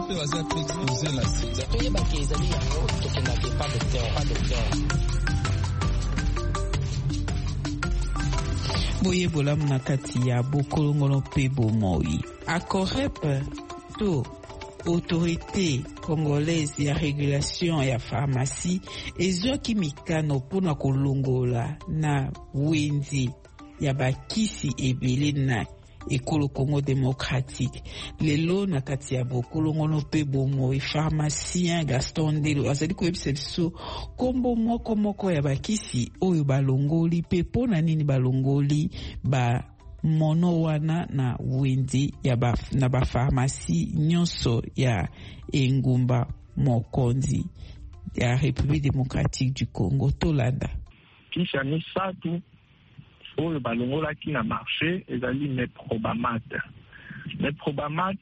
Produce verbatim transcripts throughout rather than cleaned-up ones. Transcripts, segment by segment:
pe baza pe exposé na sida. Toyeba ke ezali yango tokendake pas docteur, pas docteur. Boye bolamu na kati ya bokolongolo pe bomoi. Acorep to autorité congolaise ya régulation ya pharmacie ezwaki mikano mpona kolongola na wenze ya bakisi ebele na ekolo Congo démocratique. Lelo na kati ya bokolongono pe bomoi pharmacien Gaston Ndelo azali koyebisa biso kombo moko moko ya bakisi oyo balongoli pe pona nini balongoli ba mono wana na wenzi ya ba, na ba pharmacie nyonso ya engumba mokonzi ya République démocratique du Congo tolanda. Kisha misatu oyo balongolaki na marché ezali Meprobamat. Meprobamat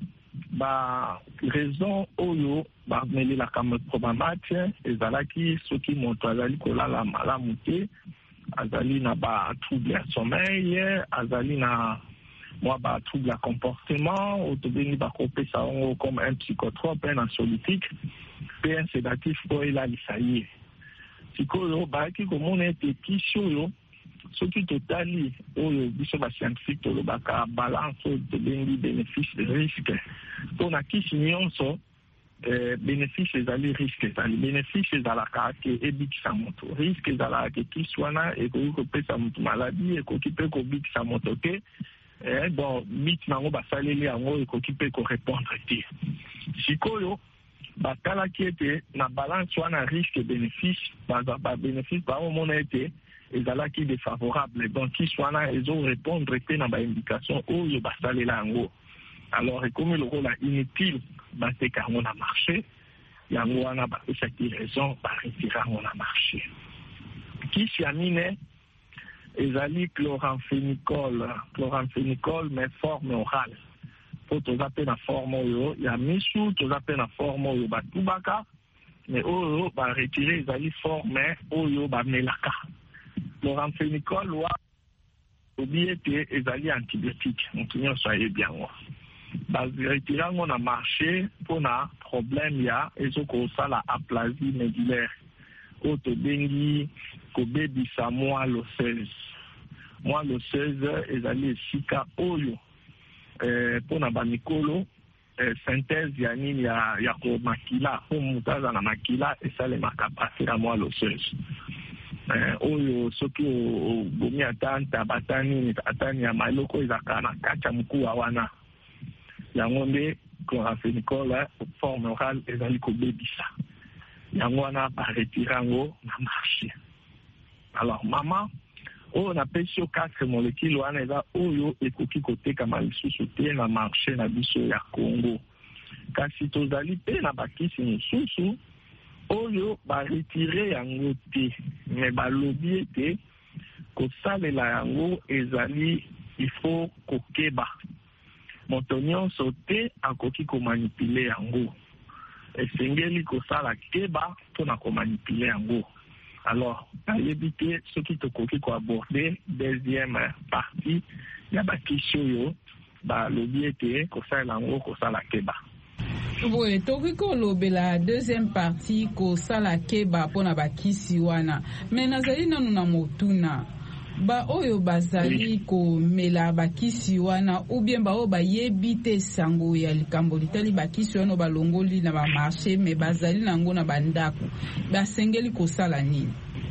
ba raison oyo bamelelaka Meprobamat ezalaki soki moto azali kolala malamu te, azali na ba trouble ya sommeil, azali na mwa ba trouble ya comportement, otobeni bakopesa yango comme un psychotrope, un anxiolytique, pe un sédatif po elalisa ye. Sikoyo bayaki komona ete kisi oyo soki totali oyo biso bascientifique tolobaka balance oyo tobengi bénéfice de risque mpona kisi nyonso eh, bénéfice ezali risque ezali bénéfice ezalaka ke ebikisa moto, risque ezalaka ke kisi wana ekoki kopesa moto maladi, ekoki mpe kobikisa moto te eh, bon bit nango basaleli yango ekoki mpe korépondre te. Sikoyo batalaki ete na balance wana risque bénéfice baza babénéfice baomona ete ezalaki défavorable, donc kisi wana ezo répondre te na baindication oyo basalela yango. Alors ekomi lokola inutile bateka yango na marché, yango wana bapesaki raison baretire yango na marché. Kisi ya mine ezali chloramphénicol, chloramphénicol mais forme orale. Po toza pe na forme oyo ya misu, toza pe na forme oyo batubaka, mais oyo baretire ezali forme oyo bamelaka. Chloramphénicol wa obiye te ezali antibiotique, moto nyonso ayebi yango. Baretire yango na marché mpona problème ya ezokosala aplasie médulaire oyo tobengi kobebisa moelle osseuse. Moelle osseuse ezali esika oyo eh, mpona bamikolo eh, synthèse ya nini ya, ya komakila po moto aza na makila esalemaka partir ya moelle osseuse. Eh, oyo soki obomi ata ntaba ata nini ata nyama eloko ezalaka na kati ya mokuwa wana, yango nde chloramphénicol forme orale ezali kobebisa yango wana baretire yango na marché. Alors mama oyo napesi yo quatre molécule wana eza oyo ekoki kotekama lisusu te na marché na biso ya Congo, kasi tozali pe na bakisi mosusu oyo baretire yango te, me balobi ete kosalela yango ezali ifo kokeba moto nyonso te akoki komanipule yango, esengeli kosala keba mpona komanipule yango. Alors nayebi te soki tokoki koaborde deuxième partie ya bakisi oyo balobi ete kosalela yango kosala keba. Boye toki kolobela deuxième partie kosala keba mpona bakisi wana, me nazali nanu na motuna ba oyo bazali komela bakisi wana ou bien ba oyo bayebi te sango ya likambo litali bakisi wana balongoli na bamarché me bazali nango na bandako basengeli kosala nini?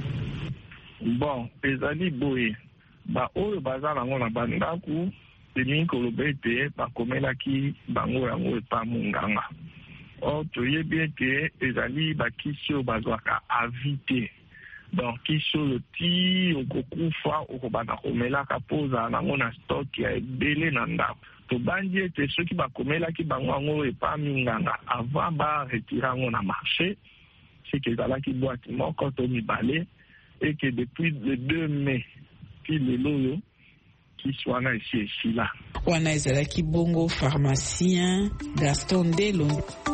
Bon, ezali boye ba oyo baza nango na bandako elingi koloba ete bakomelaki bango yango epa monganga. Or toyebi ete ezali bakisi oyo bazwaka avi te, donc kisi oyo ti okokufa okobanda komelaka mpo ozala nango na stock ya ebele na ndako. Tobandi ete soki bakomelaki bango yango epa minganga avant baretire yango na marché, seke ezalaki boîte moko to mibale, et que depuis le deux mai ti lelo oyo kisi wana esi esila. Wana ezalaki bongo pharmacien Gaston Ndelo.